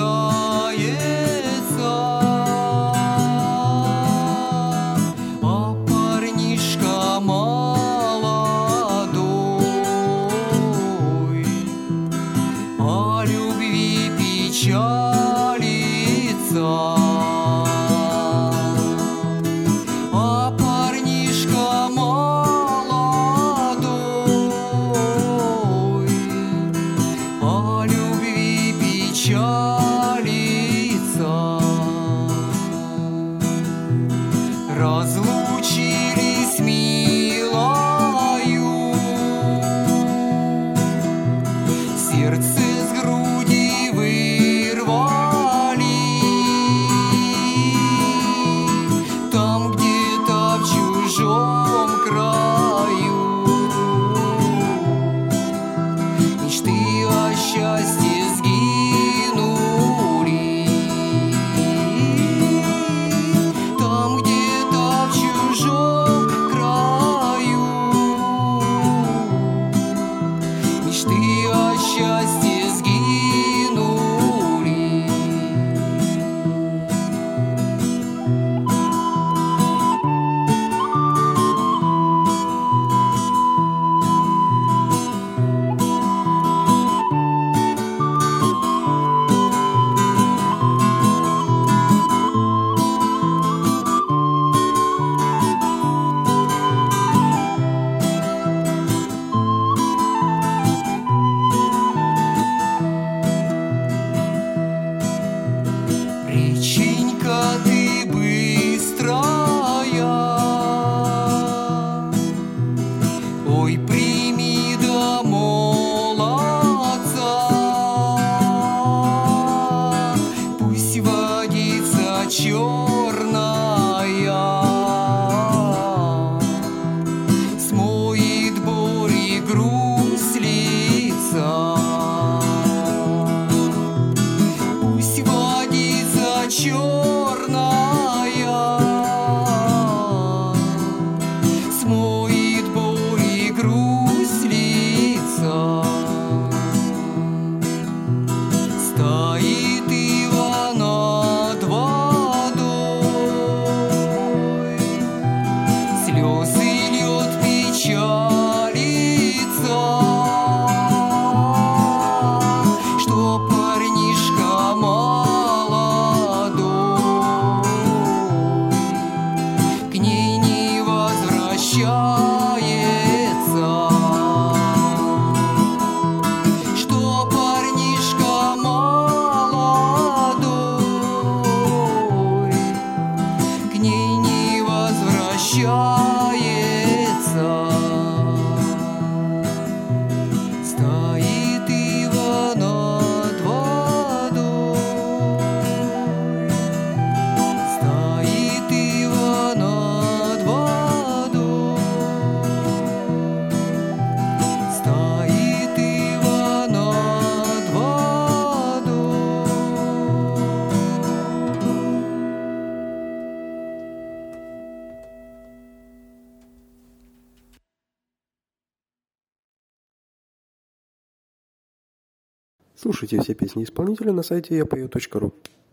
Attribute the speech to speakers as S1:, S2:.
S1: а парнишка молодой о любви печалится. А парнишка молодой о любви печалится. Разлучились милою, сердце с груди вырвали. Там где-то в чужом краю мечты о счастье сгинули. Там где-то в чужом краю мечты о счастье сгинули. Реченька, ты быстрая, ой, прими да молодца. Пусть водица черная смоет боль и грусть лица. Пусть водица черная смоет боль и грусть лица. Стоит ива над водой, слезы льет, печалится, что парнишка молодой к ней не возвращается. Что парнишка молодой к ней не возвращается. Стоит ива над водой, стоит ива над водой, стоит ива над водой.
S2: Слушайте все песни исполнителя на сайте yapою.ru.